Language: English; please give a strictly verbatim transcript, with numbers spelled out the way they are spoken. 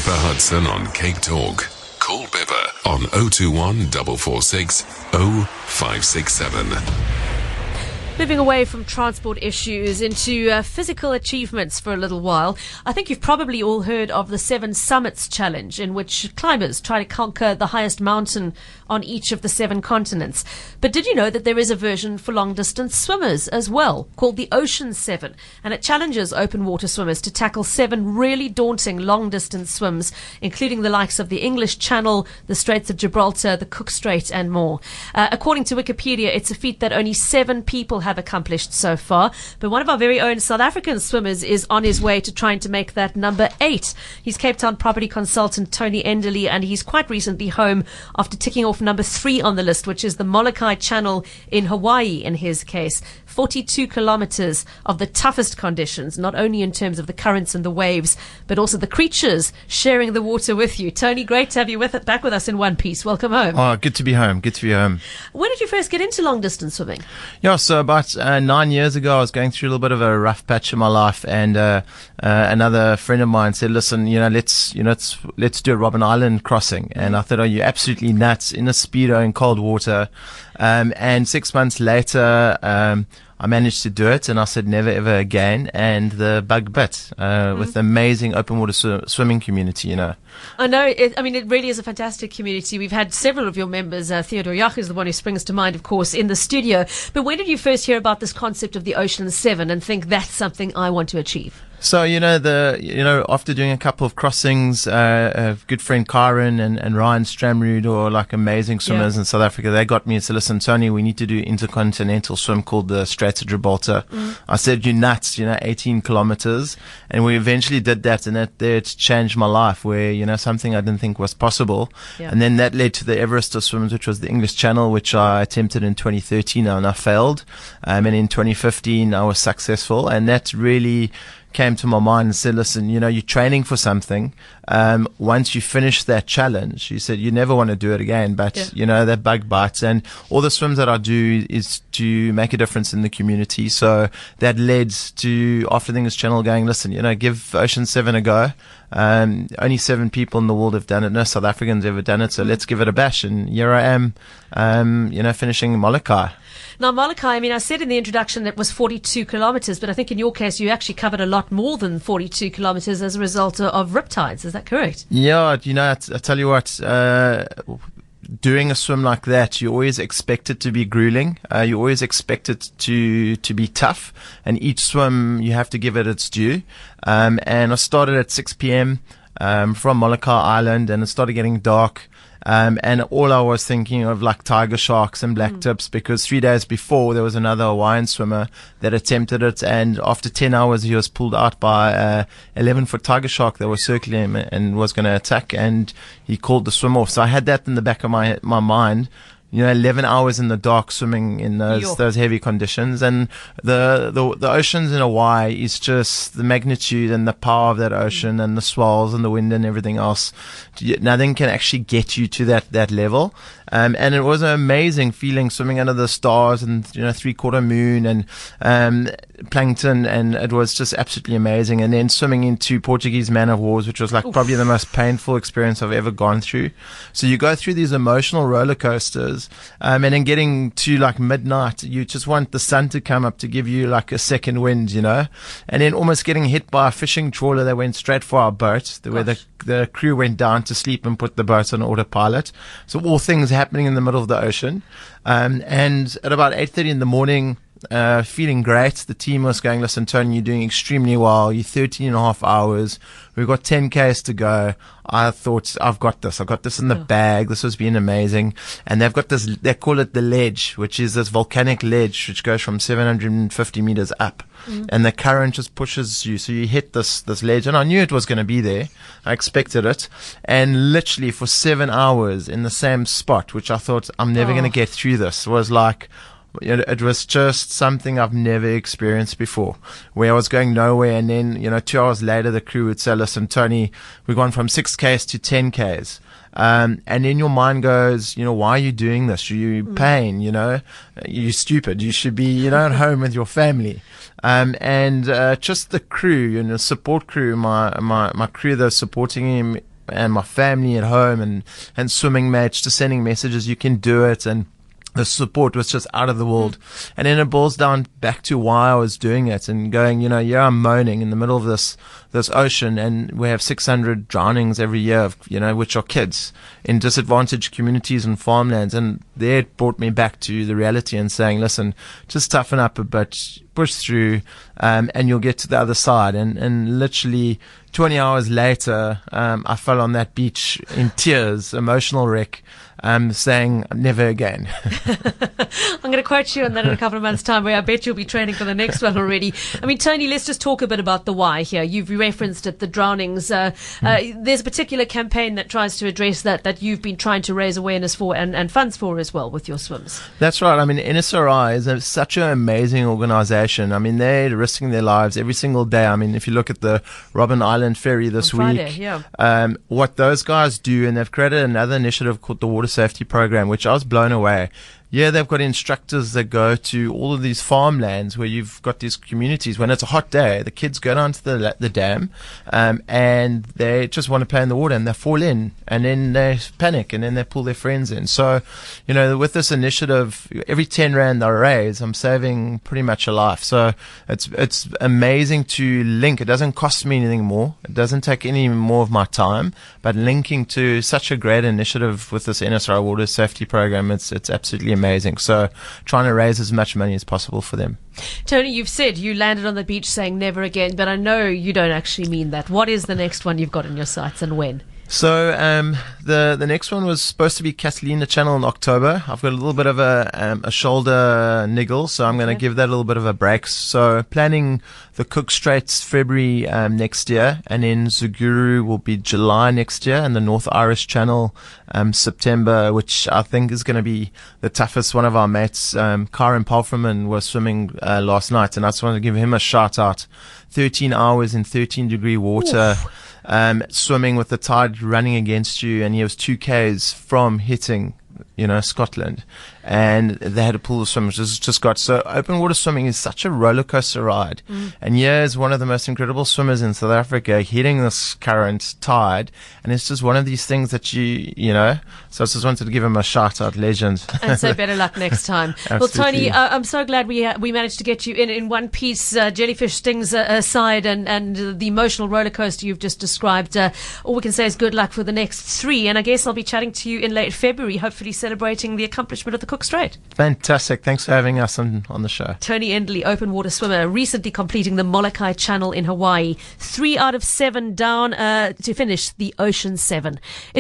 Pepper Hudson on Cape Talk. Call Pepper on oh two one, four four six, oh five six seven. Moving away from transport issues into uh, physical achievements for a little while. I think you've probably all heard of the Seven Summits Challenge, in which climbers try to conquer the highest mountain on each of the seven continents. But did you know that there is a version for long-distance swimmers as well, called the Ocean Seven? And it challenges open water swimmers to tackle seven really daunting long-distance swims, including the likes of the English Channel, the Straits of Gibraltar, the Cook Strait, and more. Uh, according to Wikipedia, it's a feat that only seven people have accomplished so far, but one of our very own South African swimmers is on his way to trying to make that number eight. He's Cape Town property consultant Tony Enderley, and he's quite recently home after ticking off number three on the list, which is the Molokai Channel in Hawaii in his case. forty-two kilometers of the toughest conditions, not only in terms of the currents and the waves, but also the creatures sharing the water with you. Tony, great to have you with it, back with us in one piece. Welcome home. Oh, good to be home. Good to be home. When did you first get into long distance swimming? Yeah, so about uh, nine years ago, I was going through a little bit of a rough patch in my life, and uh, uh, another friend of mine said, "Listen, you know, let's you know, let's let's do a Robben Island crossing." And I thought, "Oh, you're absolutely nuts in a speedo in cold water." Um, and six months later, um, I managed to do it, and I said never ever again. And the bug bit uh, mm. with the amazing open water sw- swimming community, you know. I know. It, I mean, it really is a fantastic community. We've had several of your members. Uh, Theodore Yach is the one who springs to mind, of course, in the studio. But when did you first hear about this concept of the Ocean Seven and think that's something I want to achieve? So, you know, the, you know, after doing a couple of crossings, uh, a good friend Karen and, and Ryan Stramrud, or like amazing swimmers yeah. in South Africa, they got me and said, "Listen, Tony, we need to do intercontinental swim called the Straits of Gibraltar." Mm. I said, "You're nuts, you know, eighteen kilometers." And we eventually did that, and that, that changed my life, where, you know, something I didn't think was possible. Yeah. And then that led to the Everest of swims, which was the English Channel, which I attempted in twenty thirteen, and I failed. Um, and in twenty fifteen, I was successful, and that really came to my mind and said, "Listen, you know, you're training for something. Um, once you finish that challenge," you said, "you never want to do it again, but yeah. you know, that bug bites." And all the swims that I do is to make a difference in the community. So that led to, after the English Channel, going, "Listen, you know, give Ocean Seven a go. Um, only seven people in the world have done it. No South Africans ever done it. So let's give it a bash." And here I am, um, you know, finishing Molokai. Now, Molokai, I mean, I said in the introduction that it was forty-two kilometers, but I think in your case you actually covered a lot more than forty-two kilometers as a result of, of riptides. Is that correct? Yeah, you know, I, t- I tell you what, uh, doing a swim like that, you always expect it to be grueling. Uh, you always expect it to, to be tough. And each swim, you have to give it its due. Um, and I started at six p.m. Um, from Molokai Island, and it started getting dark. Um, and all I was thinking of like tiger sharks and black mm. tips, because three days before there was another Hawaiian swimmer that attempted it, and after ten hours he was pulled out by a eleven foot tiger shark that was circling him and was going to attack, and he called the swim off. So I had that in the back of my my mind. You know, eleven hours in the dark swimming in those Yo. those heavy conditions, and the, the the oceans in Hawaii is just the magnitude and the power of that ocean and the swells and the wind and everything else. Nothing can actually get you to that that level. Um, and it was an amazing feeling swimming under the stars and, you know, three quarter moon and, um, plankton. And it was just absolutely amazing. And then swimming into Portuguese man of wars, which was like Oof. probably the most painful experience I've ever gone through. So you go through these emotional roller coasters. Um, and then getting to like midnight, you just want the sun to come up to give you like a second wind, you know, and then almost getting hit by a fishing trawler that went straight for our boat, the, where the, the crew went down to sleep and put the boat on autopilot. So all things happening in the middle of the ocean. Um, and at about eight thirty in the morning, uh, feeling great. The team was going, "Listen, Tony, you're doing extremely well. You're thirteen and a half hours. We've got ten Ks to go." I thought, I've got this. I've got this in the oh. bag. This has been amazing. And they've got this, they call it the ledge, which is this volcanic ledge, which goes from seven hundred fifty meters up. Mm. And the current just pushes you. So you hit this, this ledge. And I knew it was going to be there. I expected it. And literally for seven hours in the same spot, which I thought, I'm never oh. going to get through this, was like, it was just something I've never experienced before, where I was going nowhere, and then, you know, two hours later the crew would say, "Listen, Tony, we've gone from six Ks to ten Ks." Um, and then your mind goes, you know, "Why are you doing this? You mm. pain, you know, you're stupid. You should be, you know, at home with your family." Um, and, uh, just the crew, you know, support crew, my, my, my crew that was supporting him and my family at home and, and swimming match, just sending messages, you can do it. And the support was just out of the world. Mm. And then it boils down back to why I was doing it and going, you know, yeah, I'm moaning in the middle of this, this ocean, and we have six hundred drownings every year, of, you know, which are kids in disadvantaged communities and farmlands. And there it brought me back to the reality and saying, listen, just toughen up a bit, push through, um, and you'll get to the other side. And, and literally twenty hours later, um, I fell on that beach in tears, emotional wreck. Um, saying never again. I'm going to quote you on that in a couple of months' time, where I bet you'll be training for the next one already. I mean, Tony, let's just talk a bit about the why here. You've referenced it, the drownings. Uh, uh, there's a particular campaign that tries to address that, that you've been trying to raise awareness for and, and funds for as well with your swims. That's right. I mean, N S R I is a, such an amazing organization. I mean, they're risking their lives every single day. I mean, if you look at the Robben Island Ferry this on Friday, week, yeah. um, what those guys do, and they've created another initiative called the Water Safety Program, which I was blown away. Yeah, they've got instructors that go to all of these farmlands where you've got these communities. When it's a hot day, the kids go down to the the dam, um, and they just want to play in the water, and they fall in, and then they panic, and then they pull their friends in. So, you know, with this initiative, every ten rand I raise, I'm saving pretty much a life. So it's it's amazing to link. It doesn't cost me anything more. It doesn't take any more of my time. But linking to such a great initiative with this N S R I Water Safety Program, it's it's absolutely amazing. Amazing. So trying to raise as much money as possible for them. Tony, you've said you landed on the beach saying never again, but I know you don't actually mean that. What is the next one you've got in your sights, and when? So um, the the next one was supposed to be Catalina Channel in October. I've got a little bit of a um, a shoulder niggle, so I'm okay. going to give that a little bit of a break. So planning the Cook Straits February um, next year, and then Zuguru will be July next year, and the North Irish Channel um, September, which I think is going to be the toughest. One of our mates, um, Karen Palfreman, was swimming uh, last night, and I just wanted to give him a shout out. thirteen hours in thirteen degree water. Oof. Um, swimming with the tide running against you, and he was two Ks from hitting, you know, Scotland, and they had a pool of swimmers. Just, just got so open water swimming is such a roller coaster ride, mm. and here's one of the most incredible swimmers in South Africa hitting this current tide, and it's just one of these things that you, you know. So I just wanted to give him a shout out, legend. And so better luck next time. Well, Tony, uh, I'm so glad we uh, we managed to get you in in one piece. Uh, jellyfish stings uh, aside, and and uh, the emotional roller coaster you've just described. Uh, all we can say is good luck for the next three, and I guess I'll be chatting to you in late February, hopefully celebrating the accomplishment of the Cook Strait. Fantastic. Thanks for having us on, on the show. Tony Endley, open water swimmer, recently completing the Molokai Channel in Hawaii. Three out of seven down uh, to finish the Ocean Seven.